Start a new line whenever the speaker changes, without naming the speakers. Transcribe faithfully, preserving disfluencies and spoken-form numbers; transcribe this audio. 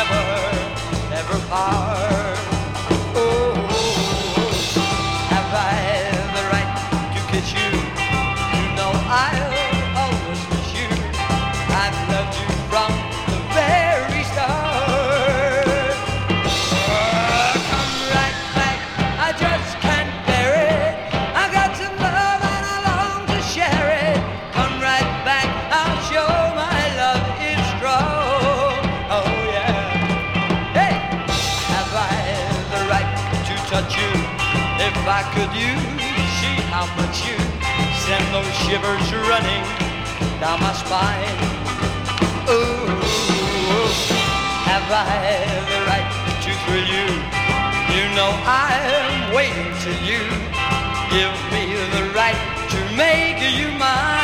never, never part. Oh, have I the right to kiss you? You know I'll always miss you. I've loved you from the very start. Oh, come right back, I just can't bear it. I got some love and I long to share it. Come right back, I'll show my love is strong. Oh yeah. Hey, have I the right to touch you? If I could, you see how much you send those shivers running down my spine. Ooh, have I the right to thrill you? You know I'm waiting till you give me the right to make you mine.